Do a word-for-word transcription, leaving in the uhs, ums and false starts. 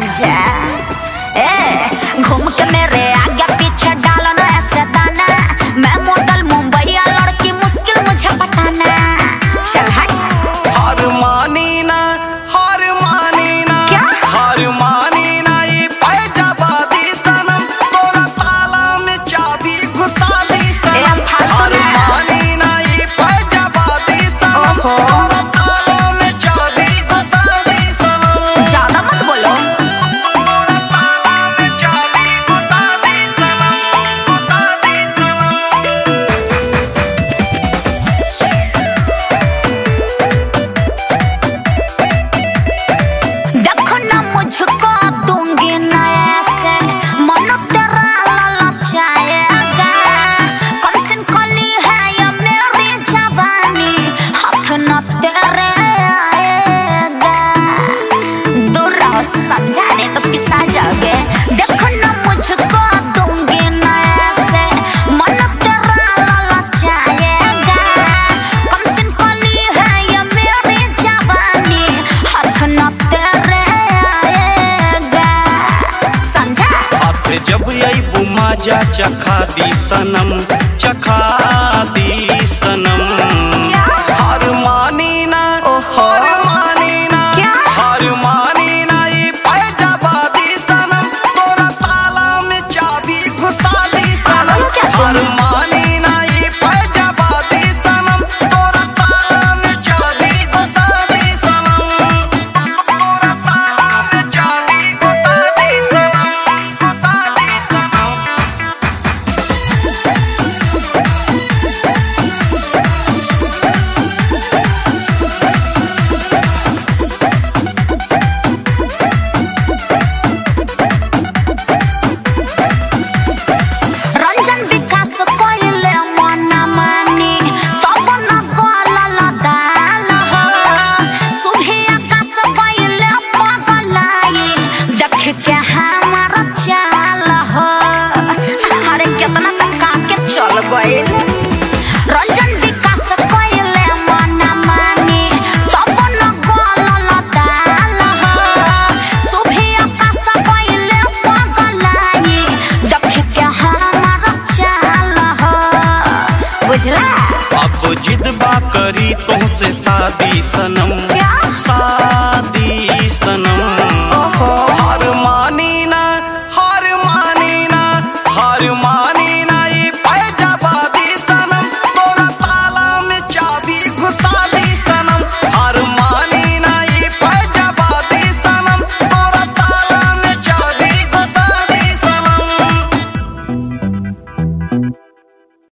जा ए घूम के मेरे आगे पीछे डालना ऐसे दाना। मैं मॉडल मुंबई लड़की मुश्किल मुझे पटाना। चल हट। हार मानी ना हार मानी ना क्या? हार मानी ना ये पैजाबादी सनम तोरा ताला में चाबी घुसा दी सनम। ए, फालतू हार ना। मानी ना ये पैजाबादी सनम ओहो। तोरा ताला में चाबी घुसा दी सनम। ज्यादा मत बोलो। तोरा ताला में चाबी घुसा दी सनम, घुसा दी देखो ना मुझको दूंगी ना ऐसे मन तेरा ललचाएगा। कौन सी कली है ये मेरी जवानी हाथ न तेरे आएगा। दूर रहो समझा नहीं तो पिसा जाओगे। देखो ना मुझको दूंगी ना ऐसे मन तेरा ललचाएगा। कौन सी कली है ये मेरी जवानी हाथ न तेरे आएगा। समझा? हाथ जब आई बुमा जा चखा दी सनम, चखा दी सनम। हार मानी ना हार मानी ना क्या? हार मानी ना ये पैजाबादी सनम तोरा ताला में चाबी घुसा दी सनम। क्या तुम? हार मानी ना ये पैजाबादी सनम तोरा ताला में चाबी घुसा दी सनम। तोरा ताला में चाबी घुसा दी सनम, घुसा दी सनम। रंजन विकास कोइले मना मानी तब न गोल दाल हो। सुबह आकाश कोइले पगलाई देख के हमारा चाल हो। अरे कितना तक काके चल गइल। रंजन विकास कोइले मना मानी तब न गोल दाल हो। सुबह आकाश कोइले पगलाई देख के हमारा चाल हो। बुझला? अब जिद बा करी तुमसे शादी सनम,